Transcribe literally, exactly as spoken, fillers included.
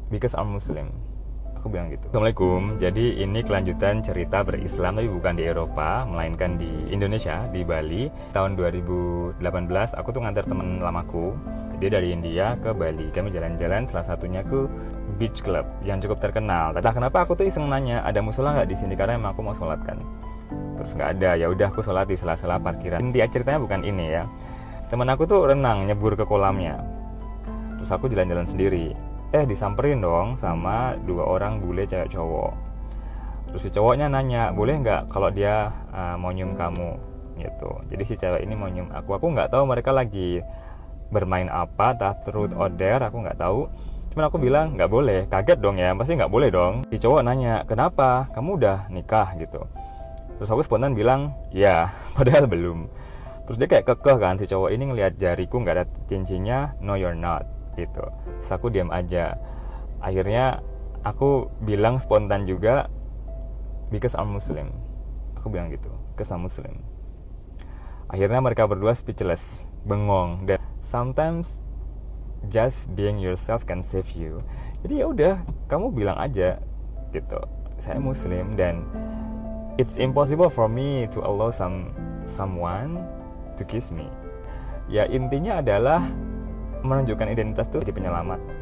because I'm Muslim. Aku bilang gitu. Assalamualaikum. Jadi ini kelanjutan cerita berislam, tapi bukan di Eropa, melainkan di Indonesia, di Bali. Tahun dua ribu delapan belas aku tuh ngantar temen lamaku. Dia dari India ke Bali. Kami jalan-jalan, salah satunya ke beach club yang cukup terkenal. Entah kenapa aku tuh iseng nanya, ada musola nggak di sini, karena emang aku mau sholat kan. Terus nggak ada. Ya udah aku sholat di sela-sela parkiran. Inti ceritanya bukan ini ya. Temen aku tuh renang, nyebur ke kolamnya. Terus aku jalan-jalan sendiri. Eh disamperin dong sama dua orang bule cewek cowok. Terus si cowoknya nanya, boleh nggak kalau dia uh, mau nyium kamu gitu. Jadi si cewek ini mau nyium aku. Aku nggak tahu mereka lagi bermain apa, entah truth or dare, aku nggak tahu. Cuman aku bilang nggak boleh. Kaget dong ya, pasti nggak boleh dong. Si cowok nanya, kenapa? Kamu udah nikah gitu. Terus aku spontan bilang, ya, padahal belum. Terus dia kayak kekeh kan, si cowok ini ngelihat jariku nggak ada cincinnya, no you're not gitu. Terus aku diam aja. Akhirnya aku bilang spontan juga, because I'm Muslim. Aku bilang gitu, because I'm Muslim. Akhirnya mereka berdua speechless, bengong. Dan sometimes just being yourself can save you. Jadi ya udah, kamu bilang aja gitu, saya Muslim dan it's impossible for me to allow some someone to kiss me. Ya intinya adalah menunjukkan identitas itu jadi penyelamat.